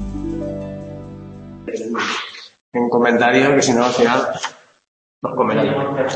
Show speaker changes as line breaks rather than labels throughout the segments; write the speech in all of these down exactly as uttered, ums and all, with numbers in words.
En comentario, que si no al final nos comerán.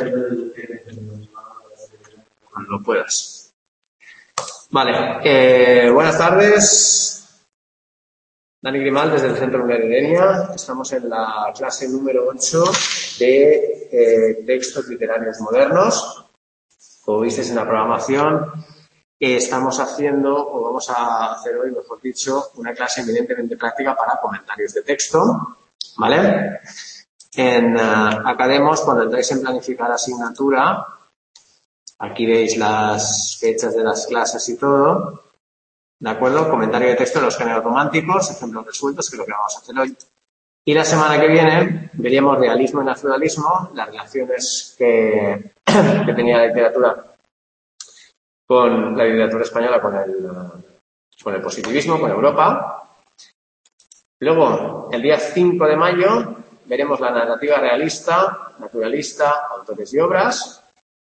Cuando lo puedas. Vale, eh, buenas tardes. Dani Grimal desde el Centro Lunar de Denia. Estamos en la clase número ocho de eh, textos literarios modernos. Como visteis en la programación, eh, estamos haciendo, o vamos a hacer hoy, mejor dicho, una clase eminentemente práctica para comentarios de texto. ¿Vale? En uh, Academos, cuando entráis en planificar asignatura, aquí veis las fechas de las clases y todo. ¿De acuerdo? Comentario de texto de los géneros románticos, ejemplos resueltos, que es lo que vamos a hacer hoy. Y la semana que viene veríamos realismo y naturalismo, las relaciones que, que tenía la literatura con la literatura española, con el, con el positivismo, con Europa. Luego, el día cinco de mayo, veremos la narrativa realista, naturalista, autores y obras.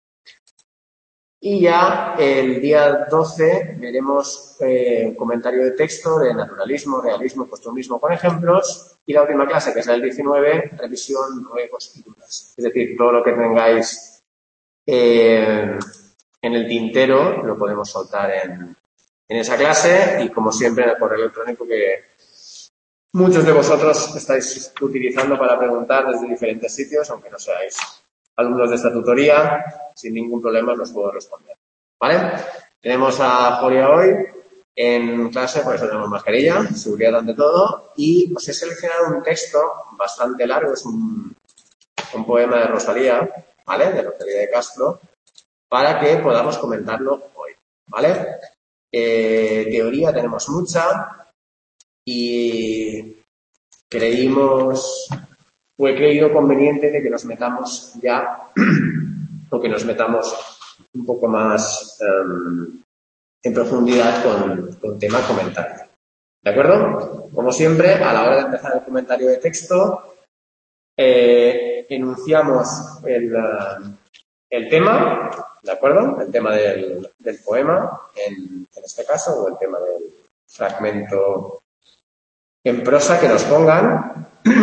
Y ya el día doce veremos eh, comentario de texto de naturalismo, realismo, costumbrismo con ejemplos. Y la última clase, que es la del diecinueve, revisión, ruegos y dudas. Es decir, todo lo que tengáis eh, en el tintero lo podemos soltar en, en esa clase. Y como siempre, en el correo electrónico que muchos de vosotros estáis utilizando para preguntar desde diferentes sitios, aunque no seáis alumnos de esta tutoría, sin ningún problema os puedo responder. ¿Vale? Tenemos a Joria hoy en clase, por eso tenemos mascarilla, seguridad ante todo, y os he seleccionado un texto bastante largo, es un, un poema de Rosalía, ¿vale? De Rosalía de Castro, para que podamos comentarlo hoy, ¿vale? Eh, teoría tenemos mucha y creímos, o he creído conveniente de que nos metamos ya, o que nos metamos un poco más um, en profundidad con, con tema comentario. ¿De acuerdo? Como siempre, a la hora de empezar el comentario de texto, eh, enunciamos el, uh, el tema, ¿de acuerdo? El tema del, del poema, en, en este caso, o el tema del fragmento en prosa que nos pongan.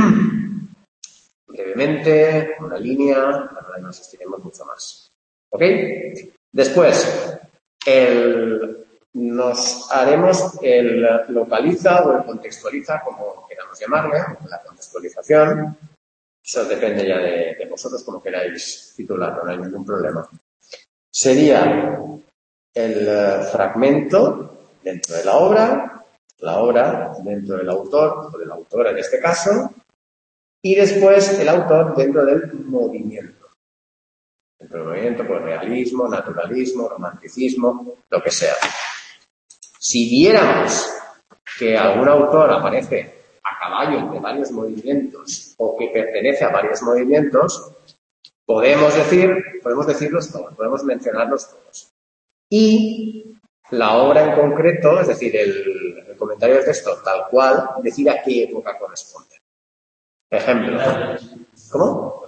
Brevemente, una línea, no nos estiremos mucho más. ¿Ok? Después, el, nos haremos el localiza o el contextualiza, como queramos llamarle, la contextualización. Eso depende ya de, de vosotros, como queráis titularlo, no hay ningún problema. Sería el fragmento dentro de la obra, la obra dentro del autor, o del autor en este caso, y después el autor dentro del movimiento. Dentro del movimiento, pues realismo, naturalismo, romanticismo, lo que sea. Si viéramos que algún autor aparece a caballo entre varios movimientos o que pertenece a varios movimientos, podemos decir, podemos decirlos todos, podemos mencionarlos todos. Y la obra en concreto, es decir, el, el comentario del texto tal cual, decir a qué época corresponde. Ejemplo. ¿Cómo?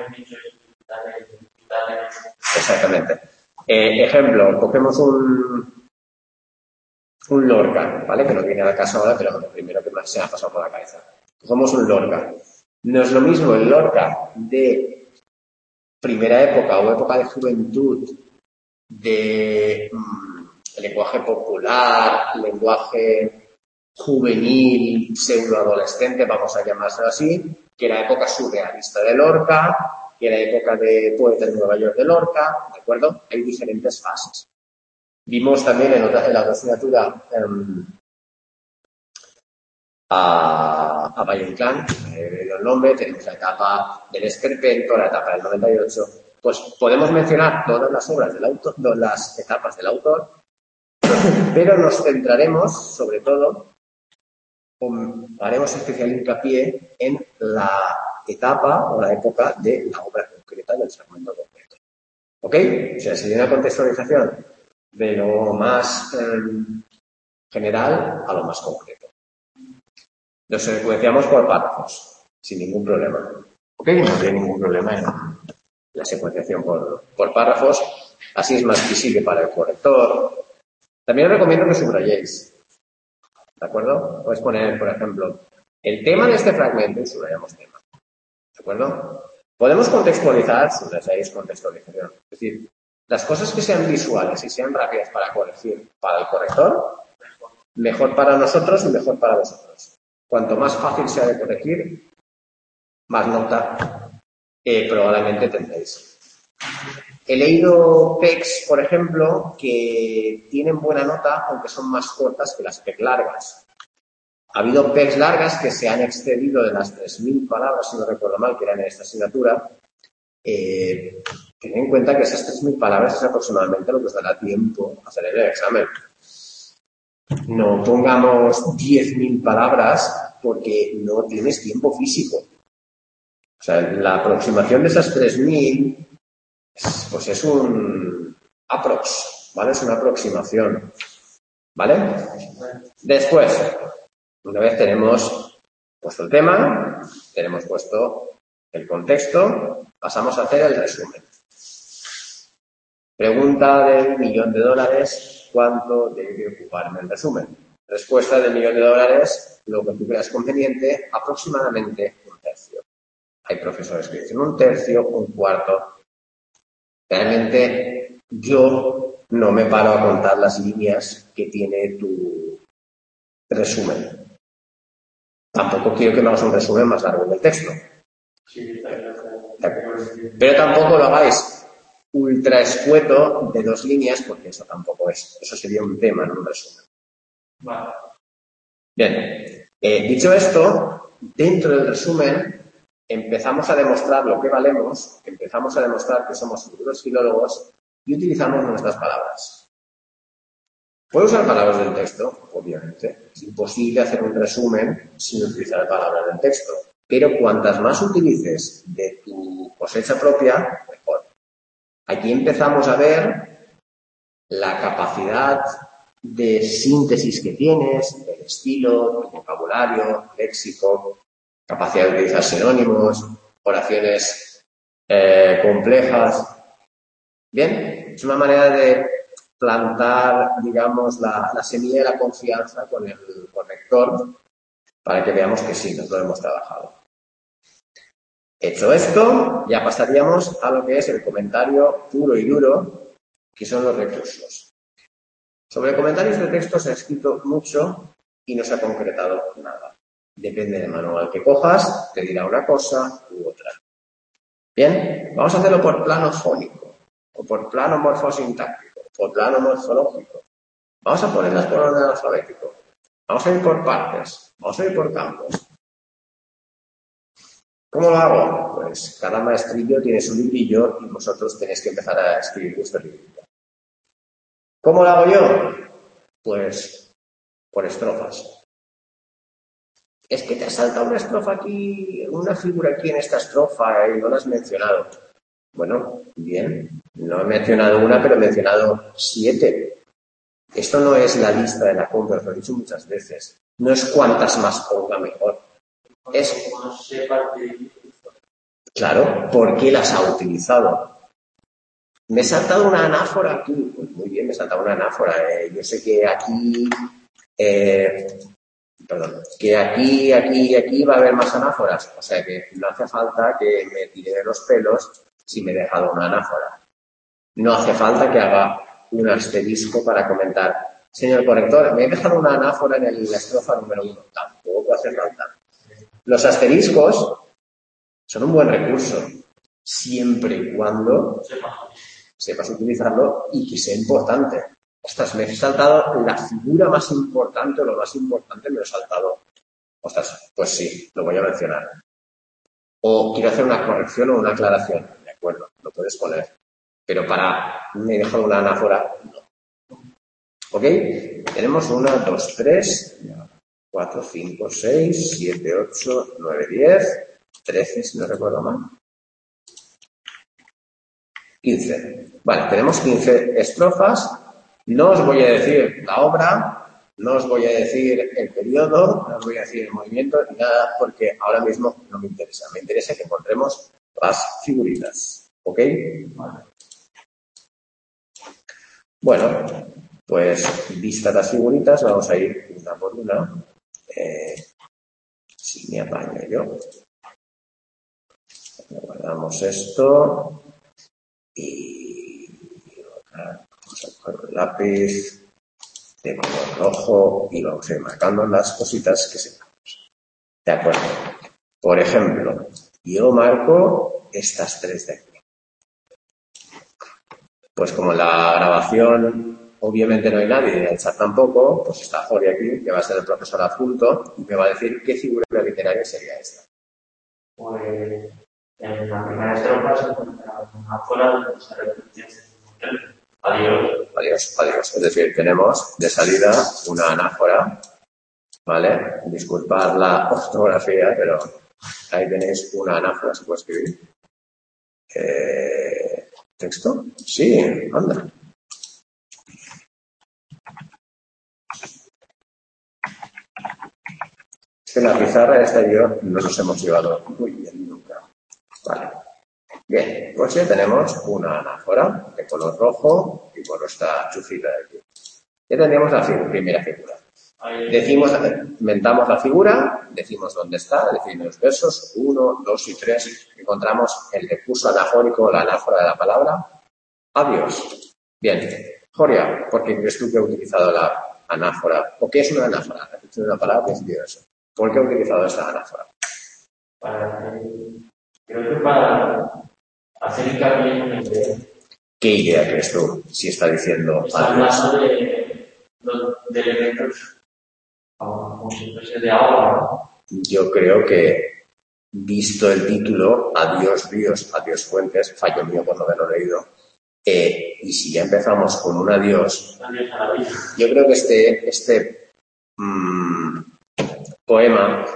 Exactamente. Eh, ejemplo, cogemos un, un Lorca, ¿vale? Que no viene al caso ahora, pero lo primero que se me ha pasado por la cabeza. Cogemos un Lorca. No es lo mismo el Lorca de primera época o época de juventud, de mmm, lenguaje popular, lenguaje juvenil, pseudoadolescente, vamos a llamarlo así, que era época surrealista de Lorca, que era época de poeta en Nueva York de Lorca, ¿de acuerdo? Hay diferentes fases. Vimos también en, otra, en la otra asignatura um, a, a Valle Inclán, eh, el nombre, tenemos la etapa del Esperpento, la etapa del noventa y ocho, pues podemos mencionar todas las obras del autor, todas las etapas del autor, pero nos centraremos sobre todo, haremos especial hincapié en la etapa o la época de la obra concreta del fragmento concreto. ¿Ok? O sea, sería una contextualización de lo más eh, general a lo más concreto. Lo secuenciamos por párrafos, sin ningún problema. ¿Ok? No hay ningún problema en la secuenciación por, por párrafos. Así es más visible para el corrector. También os recomiendo que subrayéis. ¿De acuerdo? Puedes poner, por ejemplo, el tema de este fragmento y subrayamos tema. ¿De acuerdo? Podemos contextualizar, subrayáis contextualización. Es decir, las cosas que sean visuales y sean rápidas para corregir para el corrector, mejor para nosotros y mejor para vosotros. Cuanto más fácil sea de corregir, más nota eh, probablemente tendréis. He leído P E Cs, por ejemplo, que tienen buena nota, aunque son más cortas que las P E C largas. Ha habido P E Cs largas que se han excedido de las tres mil palabras, si no recuerdo mal, que eran en esta asignatura. Eh, ten en cuenta que esas tres mil palabras es aproximadamente lo que os dará tiempo a hacer el examen. No pongamos diez mil palabras porque no tienes tiempo físico. O sea, la aproximación de esas tres mil pues es un aprox, ¿vale? Es una aproximación, ¿vale? Después, una vez tenemos puesto el tema, tenemos puesto el contexto, pasamos a hacer el resumen. Pregunta del millón de dólares, ¿cuánto debe ocuparme el resumen? Respuesta del millón de dólares, lo que tú creas conveniente, aproximadamente un tercio. Hay profesores que dicen un tercio, un cuarto. Realmente yo no me paro a contar las líneas que tiene tu resumen. Tampoco quiero que me hagas un resumen más largo del texto. Pero tampoco lo hagáis ultra escueto de dos líneas, porque eso tampoco es. Eso sería un tema, no un resumen. Bien. Eh, dicho esto, dentro del resumen empezamos a demostrar lo que valemos, empezamos a demostrar que somos futuros filólogos y utilizamos nuestras palabras. ¿Puedo usar palabras del texto? Obviamente. Es imposible hacer un resumen sin utilizar palabras del texto. Pero cuantas más utilices de tu cosecha propia, mejor. Aquí empezamos a ver la capacidad de síntesis que tienes, el estilo, tu vocabulario, léxico, capacidad de utilizar sinónimos, oraciones eh, complejas. Bien, es una manera de plantar, digamos, la, la semilla de la confianza con el corrector para que veamos que sí, nos lo hemos trabajado. Hecho esto, ya pasaríamos a lo que es el comentario puro y duro, que son los recursos. Sobre comentarios de texto se ha escrito mucho y no se ha concretado nada. Depende del manual que cojas, te dirá una cosa u otra. Bien, vamos a hacerlo por plano fónico, o por plano morfosintáctico, o por plano morfológico. Vamos a ponerlas por orden alfabético. Vamos a ir por partes, vamos a ir por campos. ¿Cómo lo hago? Pues cada maestrillo tiene su librillo y vosotros tenéis que empezar a escribir vuestro librillo. ¿Cómo lo hago yo? Pues por estrofas. Es que te ha saltado una estrofa aquí, una figura aquí en esta estrofa y no la has mencionado. Bueno, bien, no he mencionado una, pero he mencionado siete. Esto no es la lista de la compra, os lo he dicho muchas veces. No es cuantas más ponga mejor. Es... Claro, ¿por qué las ha utilizado? Me he saltado una anáfora aquí. Pues muy bien, me he saltado una anáfora. Eh. Yo sé que aquí... Eh, perdón, que aquí, aquí y aquí va a haber más anáforas. O sea que no hace falta que me tire de los pelos si me he dejado una anáfora. No hace falta que haga un asterisco para comentar. Señor corrector, me he dejado una anáfora en el, la estrofa número uno. Tampoco hace falta. Los asteriscos son un buen recurso, siempre y cuando sepas utilizarlo y que sea importante. Ostras, me he saltado la figura más importante o lo más importante me lo he saltado. Ostras, pues sí, lo voy a mencionar. O quiero hacer una corrección o una aclaración. De acuerdo, lo puedes poner. Pero para me he dejado una anáfora, no. ¿Ok? Tenemos uno, dos, tres, cuatro, cinco, seis, siete, ocho, nueve, diez, trece, si no recuerdo mal. quince. Vale, tenemos quince estrofas. No os voy a decir la obra, no os voy a decir el periodo, no os voy a decir el movimiento ni nada porque ahora mismo no me interesa. Me interesa que encontremos las figuritas. ¿Ok? Vale. Bueno, pues vistas las figuritas, vamos a ir una por una. Eh, si me apaño yo. Guardamos esto y vamos a coger un lápiz de color rojo y vamos a ir marcando las cositas que sepamos. De acuerdo. Por ejemplo, yo marco estas tres de aquí. Pues como en la grabación obviamente no hay nadie, en el chat tampoco, pues está Jorge aquí, que va a ser el profesor adjunto, y me va a decir qué figura literaria sería esta.
Pues en la primera estrofa se encuentra una anáfora donde se repite adiós.
Adiós, adiós. Es decir, tenemos de salida una anáfora, ¿vale? Disculpad la ortografía, pero ahí tenéis una anáfora, ¿se puede escribir? Eh, ¿Texto? Sí, anda. En la pizarra esta y yo no nos hemos llevado muy bien nunca. Vale. Bien, pues ya tenemos una anáfora de color rojo y por esta chucita de aquí. Ya tendríamos la figura, primera figura. Decimos, inventamos la figura, decimos dónde está, decimos los versos uno, dos y tres, encontramos el recurso anafónico, la anáfora de la palabra. Adiós. Bien. Joria, ¿por qué crees tú que he utilizado la anáfora? ¿O qué es una anáfora? La definición de una palabra es eso. ¿Por qué he utilizado esta anáfora?
Para, creo que para hacer hincapié en una idea.
¿Qué idea crees tú? Si está diciendo
Está hablando de, de elementos como si fuese de agua.
Yo creo que, visto el título, Adiós ríos, adiós fuentes, fallo mío por no haberlo leído, eh, y si ya empezamos con un adiós,
Adiós a la vida.
Yo creo que este, este mmm, poema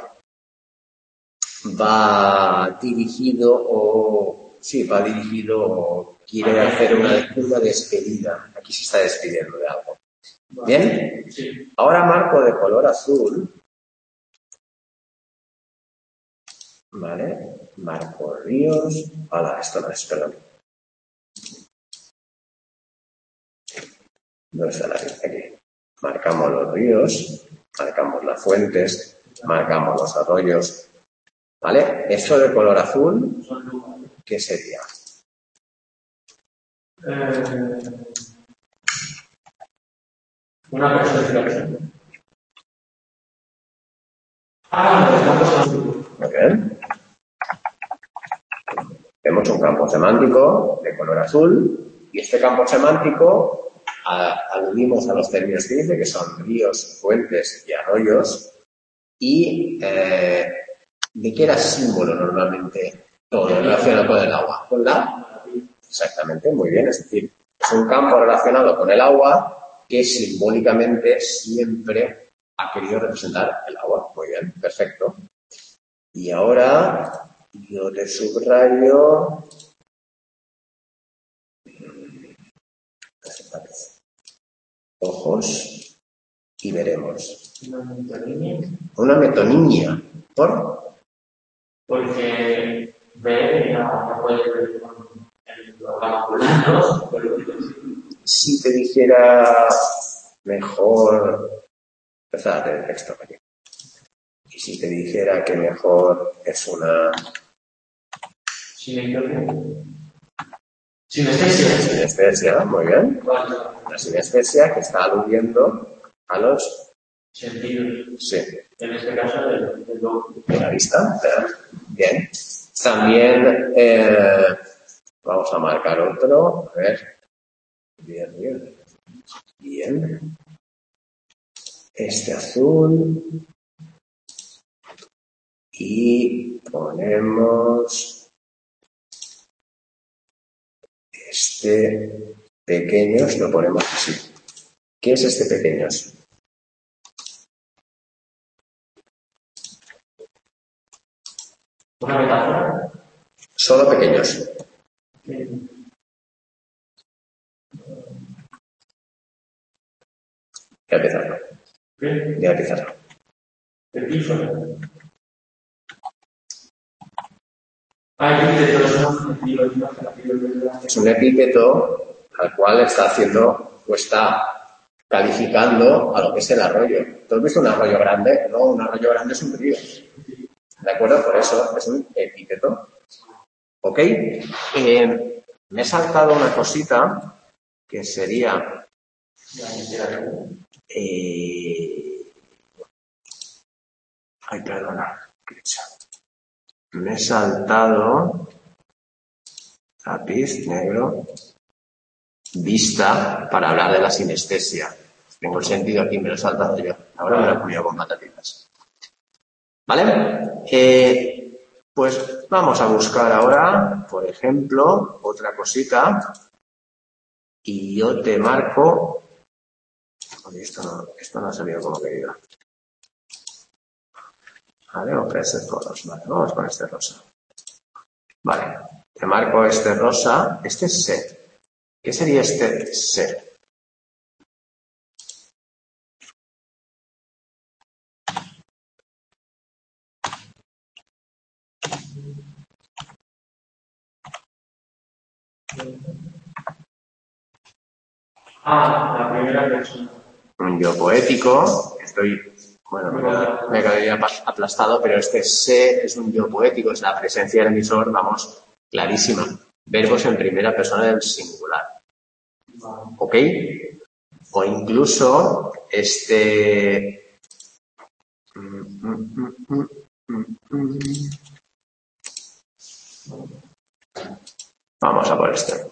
va dirigido o sí, va dirigido o quiere hacer una, una despedida. Aquí se está despidiendo de algo. ¿Bien?
Sí.
Ahora marco de color azul. ¿Vale? Marco ríos. Hola, esto no es, perdón. ¿Dónde está la ría? Aquí. Marcamos los ríos, marcamos las fuentes, marcamos los arroyos. ¿Vale? Esto de color azul, ¿qué sería?
Eh, una personificación. Ah,
Muy bien. Tenemos un campo semántico de color azul y este campo semántico a, aludimos a los términos que dice que son ríos, fuentes y arroyos y eh, ¿de qué era símbolo normalmente todo relacionado con el agua? ¿Con la? Exactamente, muy bien. Es decir, es un campo relacionado con el agua que simbólicamente siempre ha querido representar el agua. Muy bien, perfecto. Y ahora yo te subrayo ojos y veremos.
Una metonimia.
Una metonimia. ¿Por?
Porque ver ya puede ver con el programa fulano.
Si te dijera mejor, empezar el texto aquí. Y si te dijera que mejor es una
sinestesia.
Sinestesia, muy bien. Una sinestesia que está aludiendo a los
sentidos.
Sí.
En este caso, del
de la vista. Bien. También eh, vamos a marcar otro. A ver. Bien, bien. Bien. Este azul. Y ponemos este pequeños, lo ponemos así. ¿Qué es este pequeños?
¿Una metáfora?
Solo pequeños.
Sí.
Voy a empezarlo.
¿Qué?
Voy a empezarlo.
Epífano. Ah, epíteto es un
Es un epíteto al cual está haciendo o está calificando a lo que es el arroyo. ¿Tú has visto un arroyo grande? No, un arroyo grande es un río. ¿De acuerdo? Por eso es un epíteto. ¿Ok? Eh, me he saltado una cosita que sería... Eh, ay, perdona. Me he saltado... Lápiz negro... Vista para hablar de la sinestesia. Tengo el sentido aquí, me lo he saltado yo. Ahora me lo he comido con patatitas. ¿Vale? Eh, pues vamos a buscar ahora, por ejemplo, otra cosita. Y yo te marco... Oye, esto no, esto no ha salido como quería. Vale, vamos con este color. Vale, vamos con este rosa. Vale, te marco este rosa. Este es C. ¿Qué sería este C?
Ah, la primera persona.
Un yo poético. Estoy, bueno, me quedaría aplastado, pero este C es un yo poético, es la presencia del emisor, vamos, clarísima. Verbos en primera persona del singular. ¿Ok? O incluso este... Vamos a por este.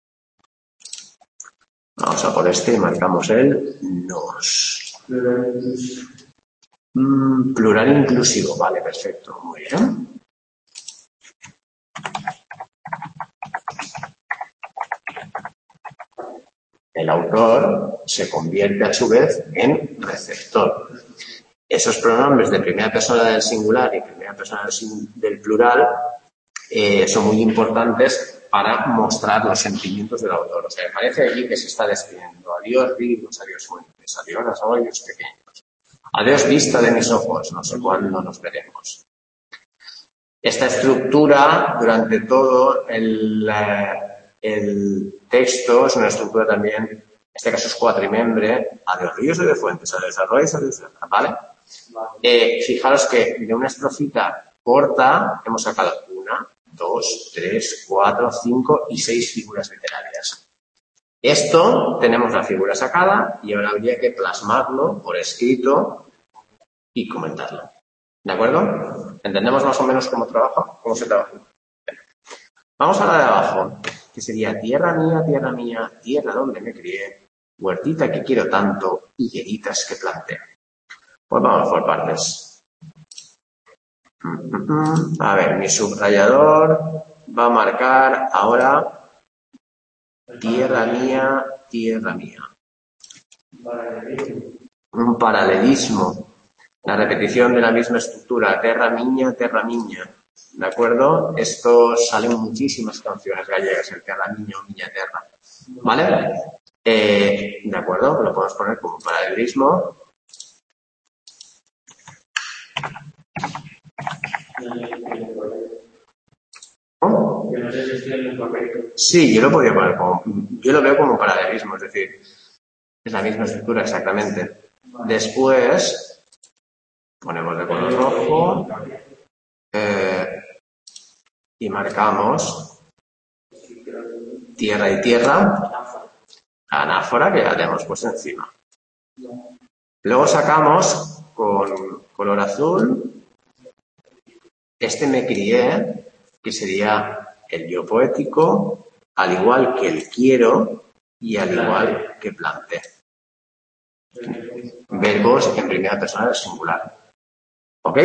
Vamos a por este y marcamos el nos. Mm, plural inclusivo. Vale, perfecto. Muy bien. El autor se convierte a su vez en receptor. Esos pronombres de primera persona del singular y primera persona del plural eh, son muy importantes para mostrar los sentimientos del autor. O sea, me parece aquí que se está despidiendo. Adiós ríos, adiós fuentes, adiós arroyos pequeños. Adiós vista de mis ojos, no sé cuándo nos veremos. Esta estructura, durante todo el, el texto, es una estructura también, en este caso es cuatrimembre, adiós ríos, adiós fuentes, adiós arroyos, adiós, ¿vale? Eh, fijaros que de una estrofita corta hemos sacado una, dos, tres, cuatro, cinco y seis figuras literarias. Esto tenemos la figura sacada y ahora habría que plasmarlo por escrito y comentarlo. ¿De acuerdo? ¿Entendemos más o menos cómo trabaja? ¿Cómo se trabaja? Vamos a la de abajo, que sería tierra mía, tierra mía, tierra donde me crié, huertita que quiero tanto, higueritas que planté. Pues vamos por partes. A ver, mi subrayador va a marcar ahora tierra mía, tierra mía. Un paralelismo. La repetición de la misma estructura, terra miña, terra miña. ¿De acuerdo? Esto sale en muchísimas canciones gallegas, el terra miña o miña terra. ¿Vale? Eh, ¿De acuerdo? Lo podemos poner como paralelismo. ¿Cómo?
Yo no sé si estoy en el correcto.
Sí, yo lo podría poner como... Yo lo veo como paralelismo, es decir, es la misma estructura exactamente. Después, ponemos de color rojo eh, y marcamos tierra y tierra, anáfora que ya tenemos puesto encima. Luego sacamos con color azul este me crié, que sería el yo poético, al igual que el quiero y al igual que planté. Verbos en primera persona del singular. ¿Ok?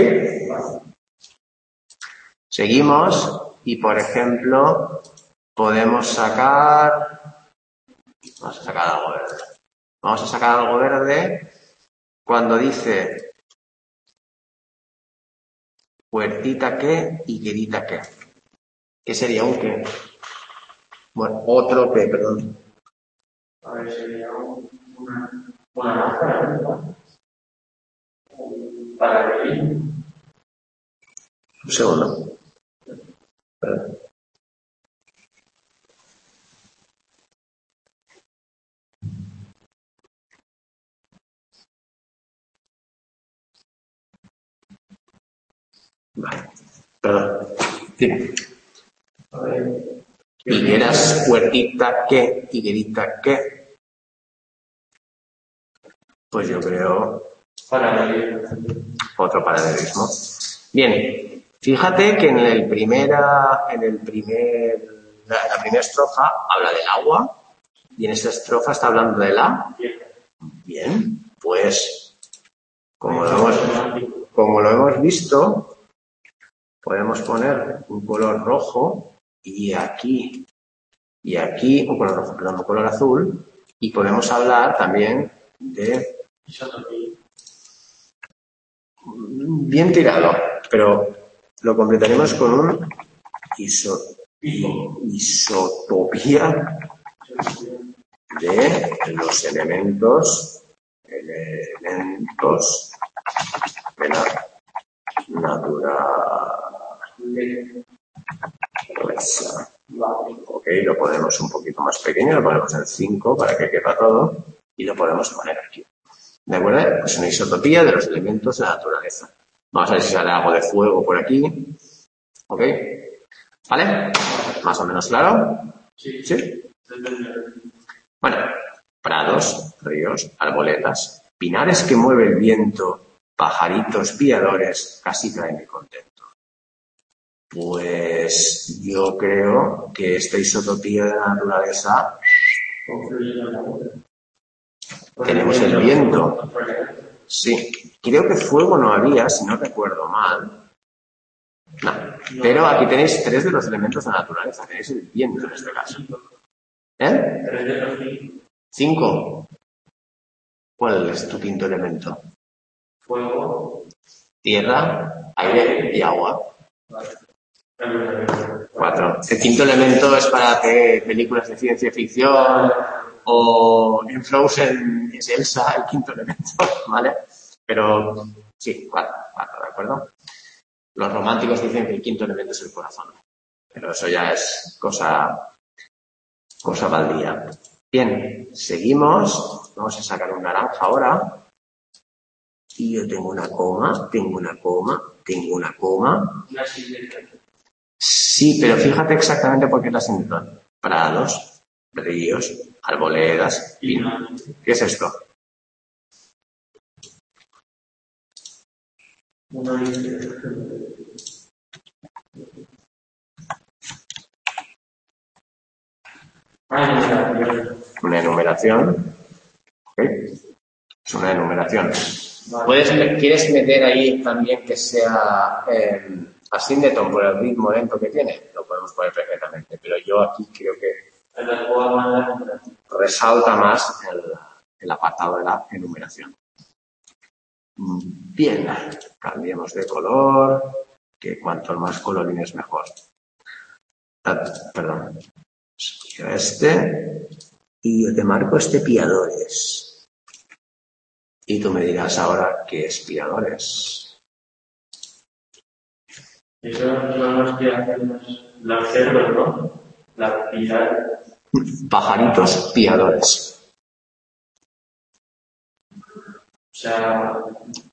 Seguimos y, por ejemplo, podemos sacar... Vamos a sacar algo verde. Vamos a sacar algo verde cuando dice puertita que, higuerita que. ¿Qué sería un qué? Bueno, otro que, perdón.
A ver, sería una, una náufraga, ¿no? Para el
Un segundo. Perdón. Vale. Perdón. Dime. Higueras, huertita, ¿qué? Higuerita, ¿qué? Pues yo creo... Otro paralelismo. Bien. Fíjate que en el primera, en el primer, la, la primera estrofa habla del agua y en esta estrofa está hablando de la... Bien. Pues, como lo hemos, como lo hemos visto, podemos poner un color rojo y aquí, y aquí, un color rojo, perdón, un color azul, y podemos hablar también de... Bien tirado, pero lo completaremos con un iso, isotopía de los elementos, elementos de la naturaleza. Ok, lo ponemos un poquito más pequeño, lo ponemos en cinco para que quepa todo y lo podemos poner aquí. ¿De acuerdo? Pues una isotopía de los elementos de la naturaleza. Vamos a ver si sale algo de fuego por aquí. ¿Ok? ¿Vale? ¿Más o menos claro? Sí. ¿Sí? Bueno, prados, ríos, arboledas, pinares que mueve el viento, pajaritos piadores, casi traen mi contento. Pues yo creo que esta isotopía de la naturaleza... Tenemos el viento. Sí, creo que fuego no había, si no recuerdo mal. No, pero aquí tenéis tres de los elementos de la naturaleza. Tenéis el viento en este caso. ¿Eh? Cinco. ¿Cuál es tu quinto elemento?
Fuego,
tierra, aire y agua. Cuatro. El quinto elemento es para hacer películas de ciencia ficción o en Frozen es Elsa el quinto elemento, ¿vale? Pero sí, cuatro, cuatro, ¿de acuerdo? Los románticos dicen que el quinto elemento es el corazón, pero eso ya es cosa, cosa baldía. Bien, seguimos. Vamos a sacar un naranja ahora. Y yo tengo una coma, tengo una coma, tengo una coma. Sí, pero fíjate exactamente por qué es la singleton. Prados, ríos, arboledas, pinos. ¿Qué es esto? Una enumeración. ¿Okay? Es una enumeración. Puedes, ¿Quieres meter ahí también que sea eh, asíndeton por el ritmo lento que tiene? Lo podemos poner perfectamente, pero yo aquí creo que resalta más el, el apartado de la enumeración. Bien, cambiemos de color, que cuanto más colorines mejor. Ah, perdón. Este, y yo te marco este piadores. Y tú me dirás ahora qué es piadores.
Eso son los que hacen los cerdos, ¿no? La piedad.
Pajaritos piadores.
O sea...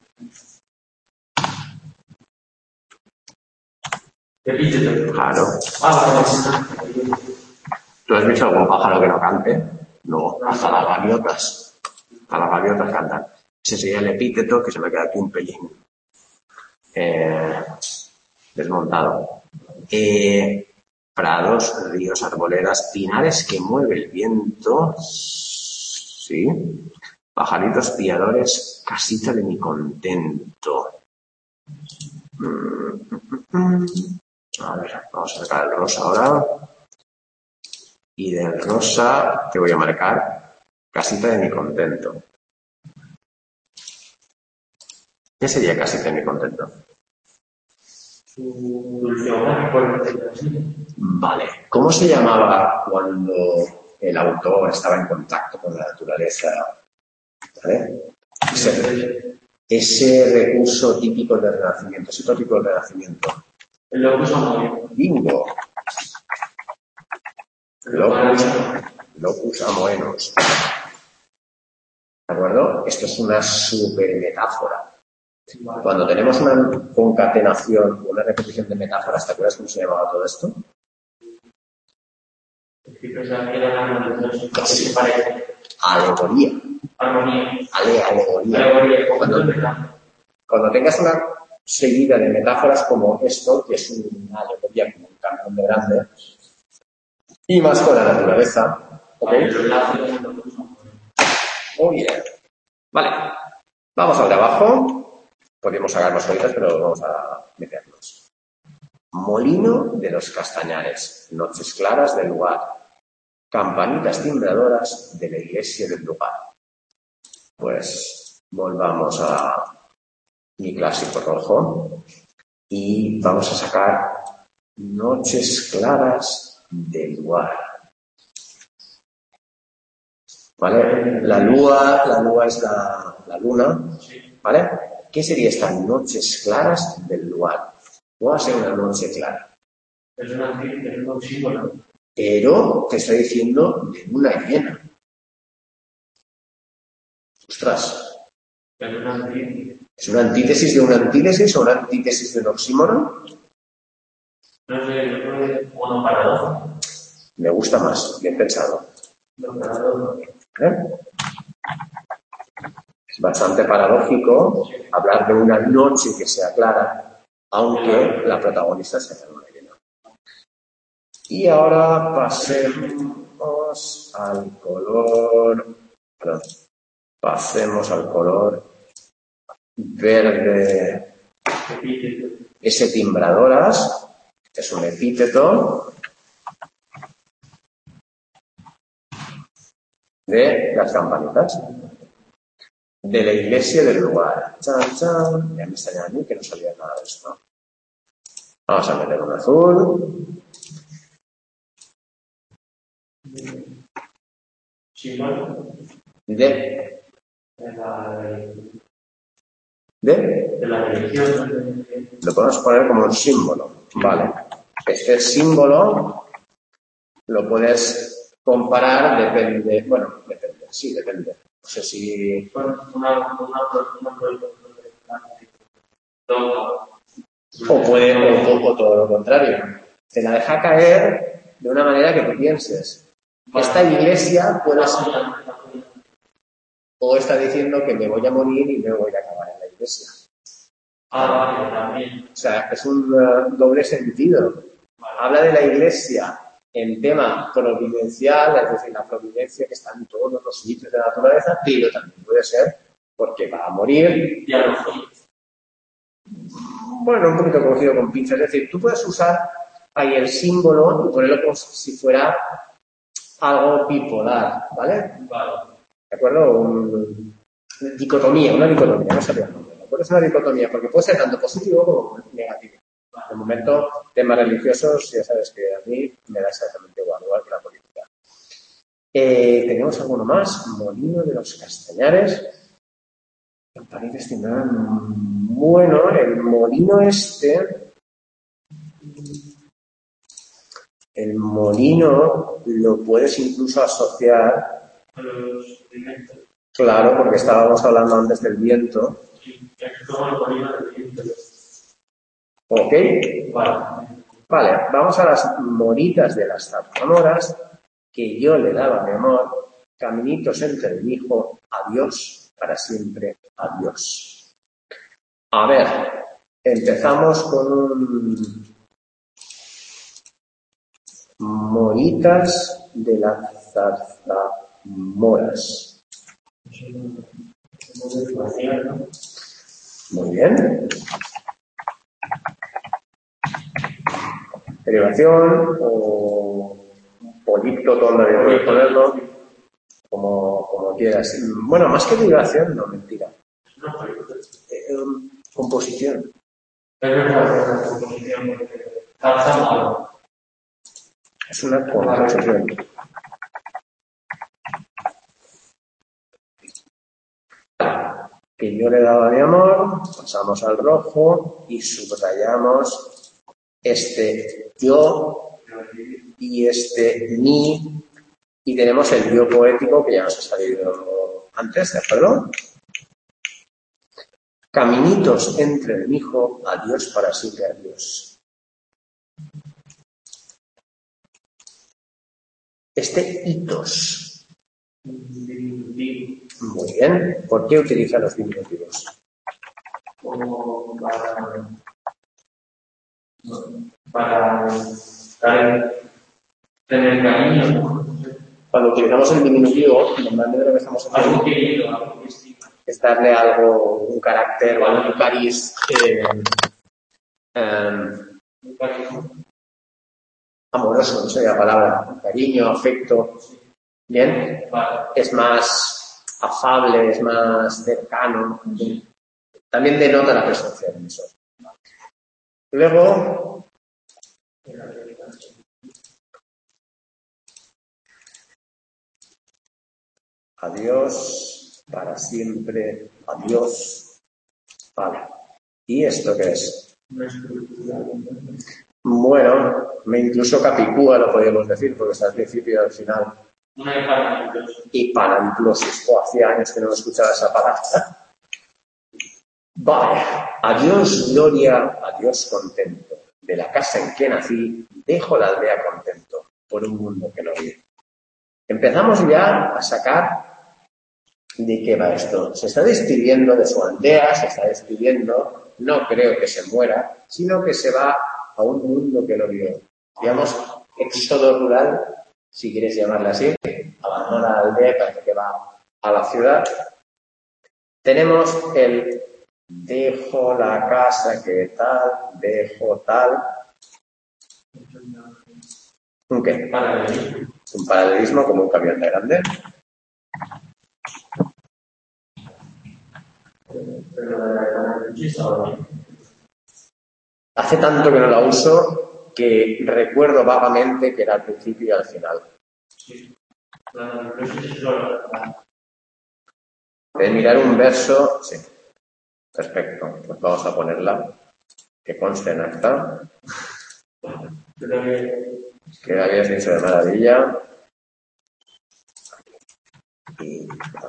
Repítelo.
Claro.
Ah,
¿Tú has visto algún pájaro que no cante? No, hasta las gaviotas. Hasta las gaviotas cantan. Ese sería el epíteto, que se me queda aquí un pelín eh, desmontado. Eh, prados, ríos, arboledas, pinares que mueve el viento. Sí. Pajaritos piadores, casita de mi contento. A ver, vamos a sacar el rosa ahora. Y del rosa te voy a marcar casita de mi contento. ¿Qué sería casita de mi contento? Vale. ¿Cómo se llamaba cuando el autor estaba en contacto con la naturaleza? ¿Vale? Ese, ese recurso típico del Renacimiento, ese tópico del Renacimiento.
El locus amoenus.
Bingo. Locus, locus amoenus. ¿De acuerdo? Esto es una super metáfora. Cuando tenemos una concatenación o una repetición de metáforas, ¿te acuerdas cómo se llamaba todo esto? Alegoría. Ale, alegoría. Cuando, cuando tengas una seguida de metáforas como esto, que es una alegoría como un camión de grande, y más con la naturaleza, ¿ok? Oh, yeah. Vale. Vamos al de abajo. Podemos sacar más cositas, pero vamos a meternos. Molino de los Castañares. Noches claras del lugar. Campanitas timbradoras de la iglesia del lugar. Pues volvamos a mi clásico rojo y vamos a sacar noches claras del lugar. ¿Vale? La lua, la lua es la, la luna, ¿vale? ¿Qué sería estas noches claras del lugar? ¿Cómo va a ser una noche clara?
Es una es un símbolo.
Pero te estoy diciendo de luna llena. Ostras.
Es una antítesis.
¿Es una antítesis de una antítesis o una antítesis de un oxímoron?
No sé, yo creo que es una paradoja.
Me gusta más, bien pensado.
No, paradoja.
¿Eh? Es bastante paradójico hablar de una noche que sea clara, aunque la protagonista sea luna llena. Y ahora pasemos al color, perdón, pasemos al color verde. Ese timbradoras es un epíteto de las campanitas de la iglesia del lugar. Chan, chan. Ya me extraña a mí que no salía nada de esto. Vamos a meter un azul.
Símbolo.
De.
De la,
De.
de la religión.
Lo podemos poner como un símbolo. Vale. Este símbolo lo puedes comparar, depende. Bueno, depende. Sí, depende. No sé si.
Una, una, una,
O puede, o, o todo lo contrario. Te la deja caer de una manera que tú pienses. Esta iglesia puede ser. O está diciendo que me voy a morir y me voy a acabar en la iglesia.
Ah, vale, también.
O sea, es un uh, doble sentido. Habla de la iglesia en tema providencial, es decir, la providencia que está en todos los sitios de la naturaleza, pero también puede ser porque va a morir.
Ya lo fui.
Bueno, un poquito cogido con pinzas. Es decir, tú puedes usar ahí el símbolo y ponerlo como si fuera algo bipolar, ¿vale?
Vale.
¿De acuerdo? Un, una dicotomía, una dicotomía, no sabía el nombre. ¿De acuerdo? Es una dicotomía, porque puede ser tanto positivo como negativo. De momento, temas religiosos, ya sabes que a mí me da exactamente igual, igual que la política. Eh, ¿Tenemos alguno más? Molino de los Castañares. Campanitas tendrán. Bueno, el molino este. El molino lo puedes incluso asociar.
Los alimentos.
Claro, porque estábamos hablando antes del viento.
Sí, es como el molino del viento.
¿Ok?
Vale.
Vale, vamos a las moritas de las zarzamoras que yo le daba mi amor, caminitos entre el hijo, adiós, para siempre, adiós. A ver, empezamos con un moritas de las zarzamoras. Muy bien. Derivación o políptono, donde puedes ponerlo, como, como quieras. Bueno, más que derivación, no, mentira. Eh, um, composición.
Es una composición porque zarzamora.
Es una composición. Que yo le daba mi amor, pasamos al rojo y subrayamos este yo y este mi, y tenemos el yo poético que ya nos ha salido antes, ¿de acuerdo? Caminitos entre el mijo, adiós para siempre, adiós. Este hitos. Muy bien. ¿Por qué utiliza los diminutivos?
Como para, para, para tener cariño.
Cuando utilizamos el diminutivo, normalmente lo que estamos haciendo
Algo querido, algo que sí.
es darle algo, un carácter, bueno, un cariz eh, eh, amoroso, no sé la palabra, cariño, afecto. Bien, es más afable, es más cercano. También denota la presencia de eso. Luego, adiós, para siempre, adiós. Vale. ¿Y esto qué es? Bueno, me incluso capicúa lo podríamos decir, porque está al principio y al final. Y paramplosis. Oh, hacía años que no escuchaba esa palabra. Vale. Adiós, gloria, adiós, contento. De la casa en que nací, dejo la aldea contento, por un mundo que no vi. Empezamos ya a sacar de qué va esto. Se está despidiendo de su aldea, se está despidiendo, no creo que se muera, sino que se va a un mundo que no vio. Digamos, éxodo rural, si quieres llamarla así, abandona la aldea, parece que va a la ciudad. Tenemos el dejo la casa que tal, dejo tal. ¿Un qué? Paralelismo. Un paralelismo como un camión de grande. Hace tanto que no la uso que recuerdo vagamente que era al principio y al final. De mirar un verso, sí. Perfecto. Pues vamos a ponerla. Que conste en acta. Que habías dicho de maravilla. Y,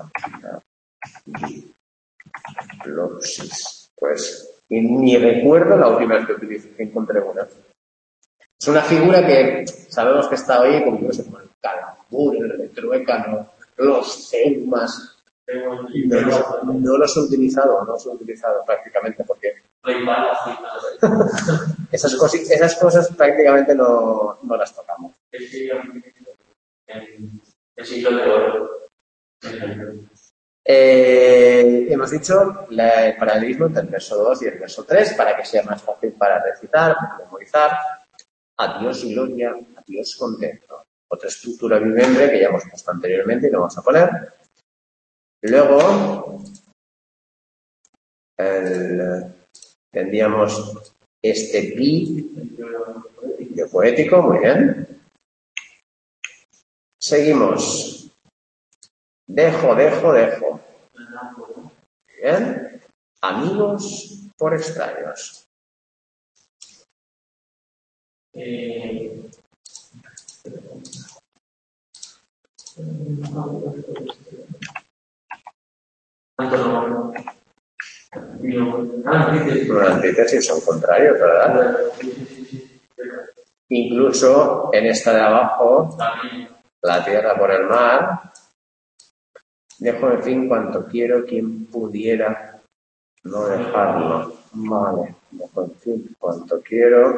y Glopsis. Pues y ni recuerdo la última vez que utilicé, que encontré una. Es una figura que sabemos que está hoy como, no sé, como el calambur, el retruécano, los cemas. No los, no los he utilizado, no los he utilizado prácticamente porque esas, cosi, esas cosas prácticamente no, no las tocamos.
El siglo de oro.
Eh, hemos dicho la, el paralelismo entre el verso dos y el verso tres para que sea más fácil para recitar, para memorizar. Adiós gloria, adiós contento. Otra estructura vivente que ya hemos puesto anteriormente y lo vamos a poner. Luego el, tendríamos este pi, yo poético, muy bien. Seguimos. Dejo, dejo, dejo. Bien. Amigos por extraños.
Eh,
Una antítesis son contrarios, ¿verdad? Incluso en esta de abajo, la tierra por el mar, dejo en fin cuanto quiero, quien pudiera no dejarlo. Vale, dejo en fin cuanto quiero.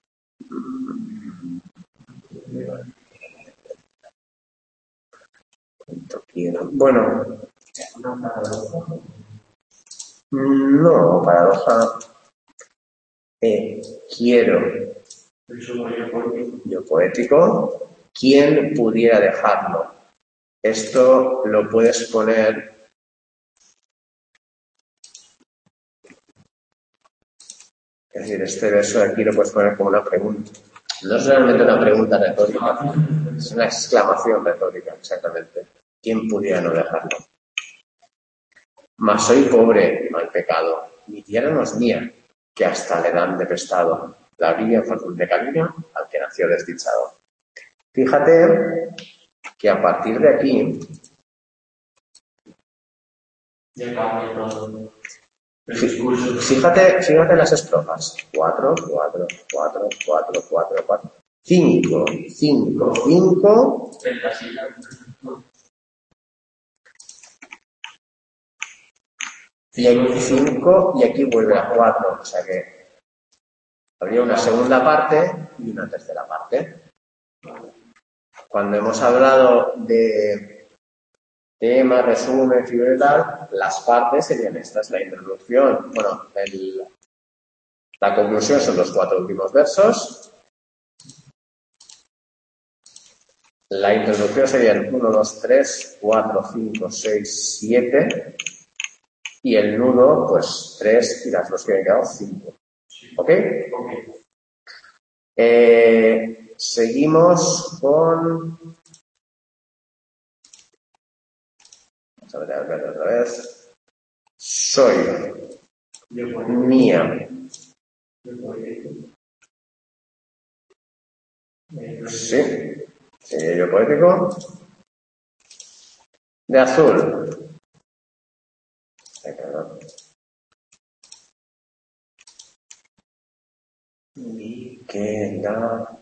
Cuanto quiero. Bueno, no, paradoja. Eh, quiero. Yo poético. ¿Quién pudiera dejarlo? Esto lo puedes poner. Es decir, este verso de aquí lo puedes poner como una pregunta. No es realmente una pregunta retórica, es una exclamación retórica, exactamente. ¿Quién pudiera no dejarlo? Mas soy pobre y mal pecado, mi tierra no es mía, que hasta le dan de prestado la orilla en fácil de camino al que nació desdichado. Fíjate que a partir de aquí Fíjate, fíjate las estrofas. cuatro, cuatro, cuatro, cuatro, cuatro, cuatro. cinco, cinco, cinco. Y aquí cinco y aquí vuelve a cuatro. O sea que habría una segunda parte y una tercera parte. Cuando hemos hablado de tema, resumen, figura y tal, las partes serían estas, la introducción, bueno, el, la conclusión son los cuatro últimos versos, la introducción serían uno, dos, tres, cuatro, cinco, seis, siete y el nudo, pues tres y las dos que me han quedado, cinco. ¿Ok? Eh, seguimos con... Vamos a ver, a ver otra vez. Soy mía. Sí, sí, yo poético. De azul. Y queda.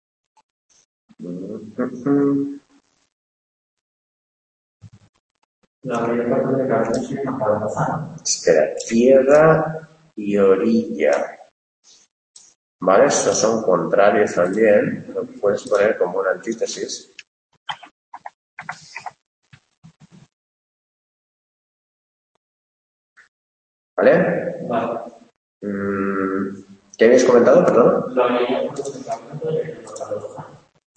La mayor parte de la canción es una palabra.
Espera, tierra y orilla. ¿Vale? Estos son contrarios también. Lo puedes poner como una antítesis. ¿Vale?
Vale.
Mm, ¿qué habéis comentado? Perdón.
La mayor parte de la canción es una palabra.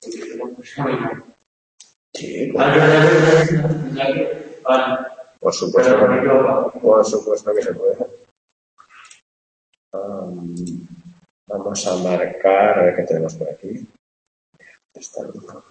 Sí, por supuesto que, por supuesto que se puede. Um, vamos a marcar, a ver qué tenemos por aquí. Está el grupo.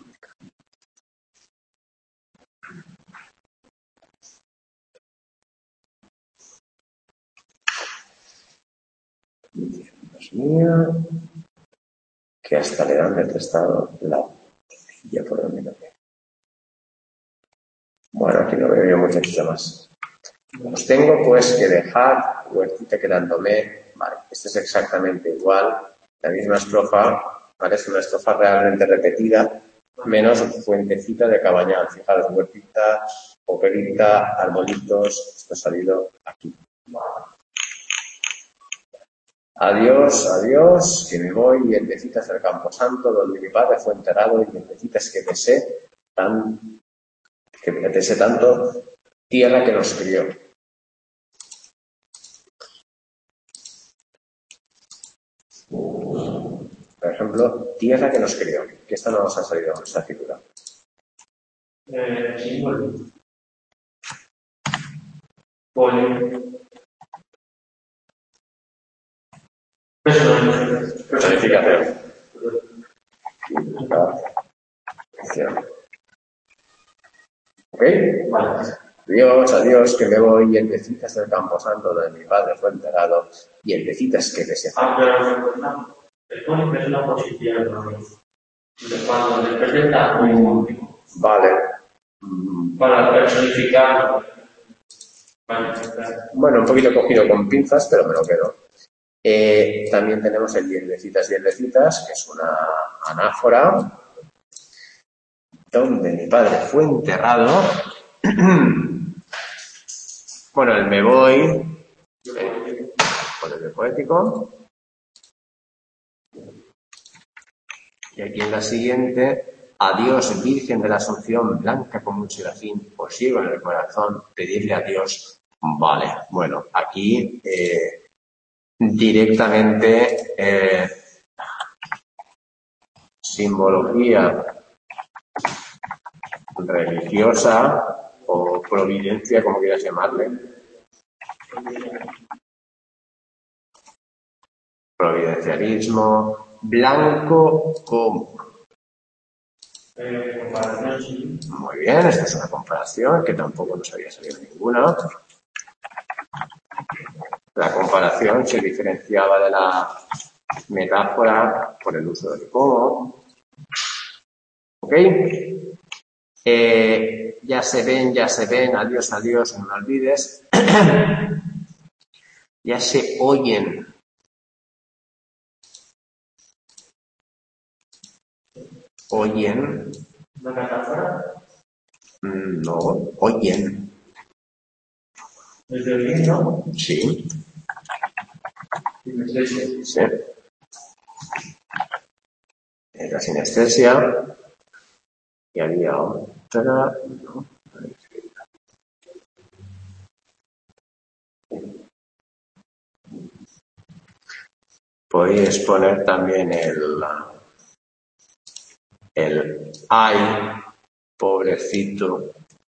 Dios mío, que hasta le dan detestado la ya por donde no veo. Bueno, aquí no veo yo muchachos más. Os tengo pues que dejar huertita quedándome. Vale, este es exactamente igual. La misma estrofa, ¿vale? Es una estrofa realmente repetida, menos fuentecita de Cabañal. Fijaros, huertita, operita, arbolitos, esto ha salido aquí. Adiós, adiós, que me voy, vientecitas del Camposanto, donde mi padre fue enterrado, y vientecitas que besé, tan, que me apetece tanto, tierra que nos crió. Por ejemplo, tierra que nos crió, que esta no nos ha salido en esta figura.
Eh, símbolo. Poli.
Personificación. ¿Ok?
Vale.
Adiós, adiós, que me voy, vientecitas del Camposanto, donde mi padre fue enterrado, vientecitas que besé.
Ah, pero recordamos, el poli es una posición, ¿no? Cuando le presenta como
Vale.
para personificar.
Bueno, un poquito cogido con pinzas, pero me lo quedo. Eh, también tenemos el vientecitas, vientecitas, que es una anáfora, donde mi padre fue enterrado. Bueno, el me voy, eh, con el de poético. Y aquí en la siguiente, adiós, Virgen de la Asunción, blanca como un serafín, os llevo en el corazón, pedirle a Dios. Vale, bueno, aquí eh, directamente eh, simbología religiosa o providencia, como quieras llamarle. Providencialismo, blanco como.
Eh, comparación, sí.
Muy bien, esta es una comparación que tampoco nos había salido ninguna. La comparación se diferenciaba de la metáfora por el uso del como. ¿Ok? Eh, ya se ven, ya se ven, adiós, adiós, no olvides. ya se oyen. Oyen.
¿Una metáfora?
No, oyen.
¿Desde el bien, no?
Sí.
Sinestesia.
Sí. Es la sinestesia. Y había otra. No. Podéis poner también el, el ay, pobrecito.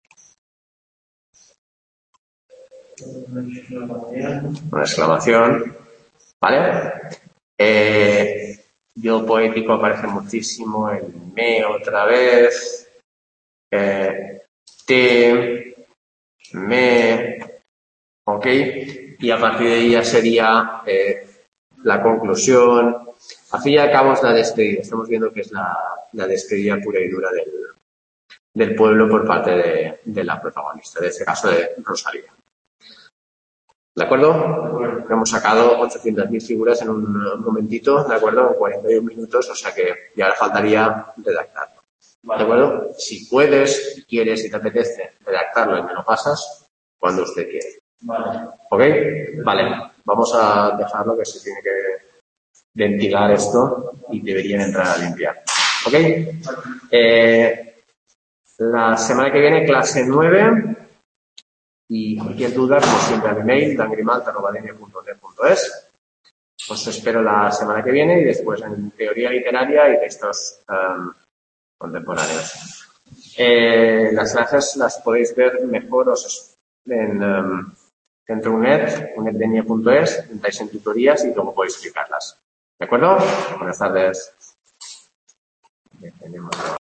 Una exclamación. ¿Vale? Eh, yo poético aparece muchísimo el me otra vez. Eh, te, me. ¿Ok? Y a partir de ahí ya sería eh, la conclusión. Al fin y al cabo es la despedida. Estamos viendo que es la, la despedida pura y dura del, del pueblo por parte de, de la protagonista, en este caso de Rosalía. ¿De acuerdo? Hemos sacado ochocientas mil figuras en un momentito, ¿de acuerdo? En cuarenta y un minutos, o sea que ya faltaría redactarlo. ¿De acuerdo? Si puedes, si quieres, si te apetece redactarlo y me lo pasas cuando usted quiera.
Vale.
¿Ok? Vale. Vamos a dejarlo que se tiene que ventilar esto y deberían entrar a limpiar. ¿Ok? Eh, la semana que viene, clase nueve. Y cualquier duda, como siempre, al email, dangrimalt arroba d n punto net punto es. Os espero la semana que viene y después en teoría literaria y textos um, contemporáneos. Eh, las clases las podéis ver mejor os, en um, Centro UNED, unedenia punto es, entráis en tutorías y luego podéis explicarlas. ¿De acuerdo? Buenas tardes. Tenemos